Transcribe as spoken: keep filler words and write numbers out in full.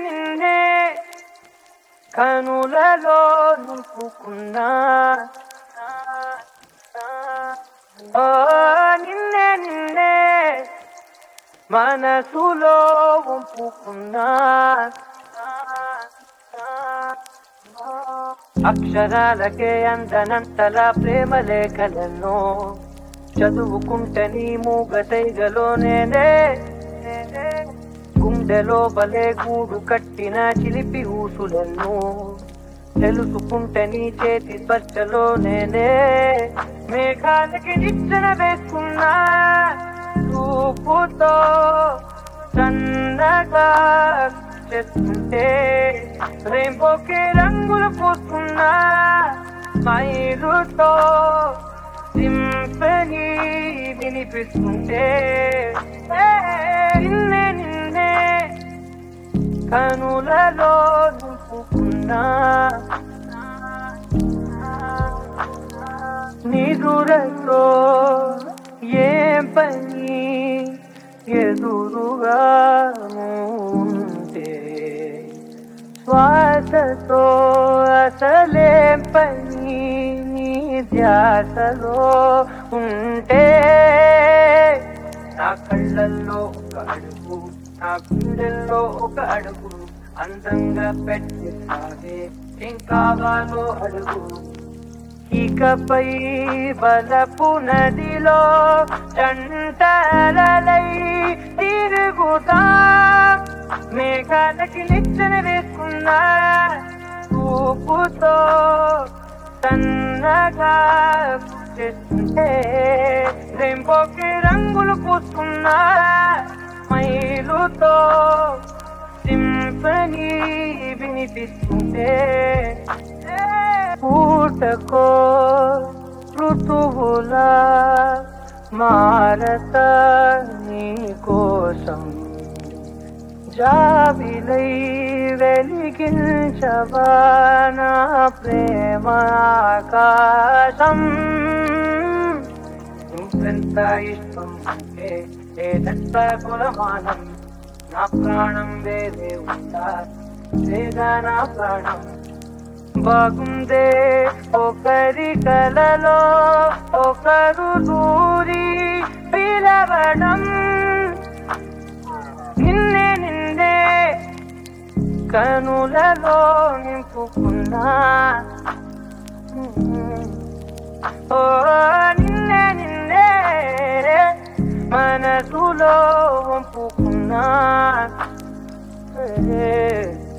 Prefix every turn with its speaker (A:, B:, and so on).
A: నిన్నే కనులలో నింపుకున్నా ఓ నిన్నే నిన్నే మనసులో వంపుకున్నా అక్షరాలకే అందనంతల ప్రేమ లేఖలను చదువుకుంటే నీ మూగ సైగలో నేనే గుండెలో బలే గూడు కట్టిన చిలిపి ఊసులను తెలుసుకుంటే నీ చేతి స్పర్శలో నేనే మేఘాలకి నిచ్చెన వేసుకున్నా చూపుతో సన్నగా చేస్తుంటే రెయిన్బోకి రంగులు పూసుకున్నా మైలుతో సింఫనీ వినిపిస్తుంటే నిన్నే నిన్నే కనులలో నింపుకున్నా నిదురలో ఏం పని ఎదురుగా ఉంటే శ్వాసతో అసలేం పని నీ ధ్యాసలో ఉంటే నా కళ్ళల్లో ఒక అడుగు నా గుండెల్లో ఒక అడుగు అందంగా పెట్టిస్తావే ఏం కావాలో అడుగు ఇకపై బలపు నదిలో జంటలై తిరుగుతా మేఘాలకి నిచ్చెన వేసుకున్నా చూపుతో సన్నగా చేస్తుంటే రెయిన్బోకి రంగులు పూసుకున్నా మైలుతో సింఫనీ వినిపిస్తుంటే పూటకో ఋతువులా మారత నీ కోసం జాబిలై వెలిగించవా నా ప్రేమ ఆకాశం నువ్వెంత ఇష్టం అంటే ఏదంత కులమానం నా ప్రాణం వేరే ఉంటా లేదా నా ప్రాణం బాగుందే ఒకరి కలలో ఒకరు దూరి పిలవడం నిన్నే నిన్నే కనులలో నింపుకున్నా ఓ నిన్నే నిన్నే మనసులో వంపుకున్నా